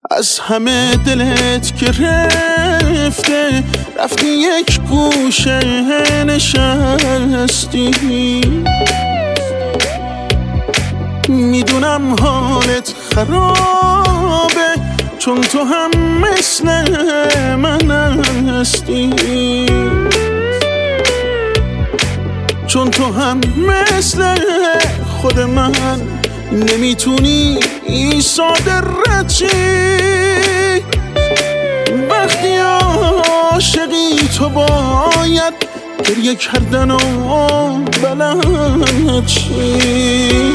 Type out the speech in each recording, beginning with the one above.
از همه دلت گرفته، رفتی یک گوشه نشستی. میدونم حالت خرابه، چون تو هم مثل من هستی، چون تو هم مثل خود من نمیتونی ساده رچی. وقتی عاشقی تو باید گریه کردن و بلند چی.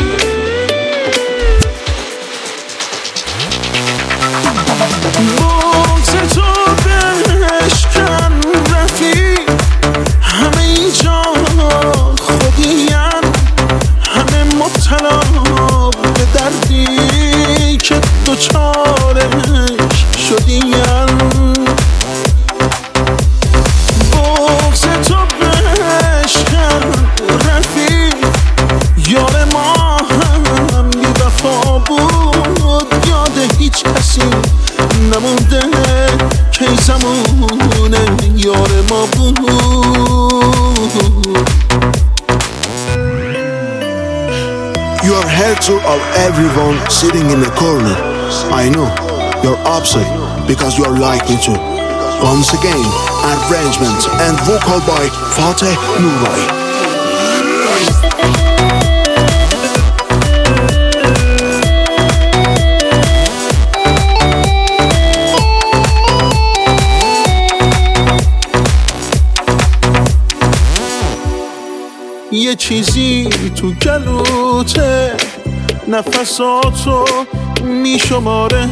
بغض تو بشکن رفیق، همه اینجا خودیم، همه مبتلا به دردی که دوچارش شدیم. بغض تو بشکن رفیق، یار ما هم بی وفا بود، یاد هیچ کسی نمونده که زمونه یار ما بود. You are hatred of everyone sitting in the corner. I know you're upset because you are like me too. Once again, arrangement and vocal by Fateh Nuray. یه چیزی تو گلوته، نفساتو میشماره،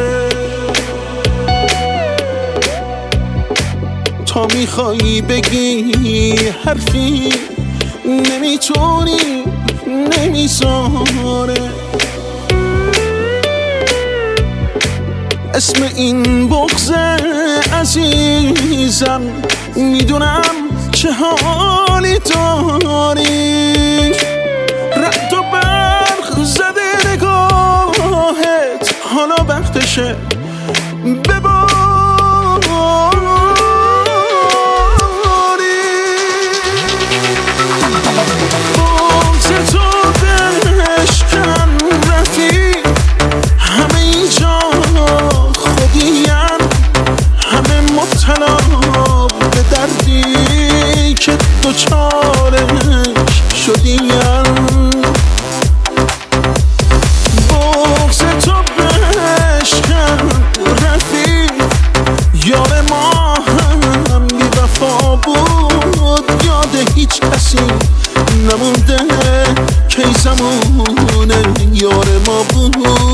تا میخوایی بگی حرفی نمیتونی، نمیذاره. اسم این بغض عزیزم میدونم چه حالی داری. رد و برق زده نگاهت، حالا وقتشه بباری. بغض تو بشکن رفیق، همه اینجا خودیم، همه مبتلا به دردی که دوچارش شدیم. بغض تو بشکن رفیق، یار ما هم بی وفا بود، یاد هیچ کسی نمونده که زمونه یار ما بود.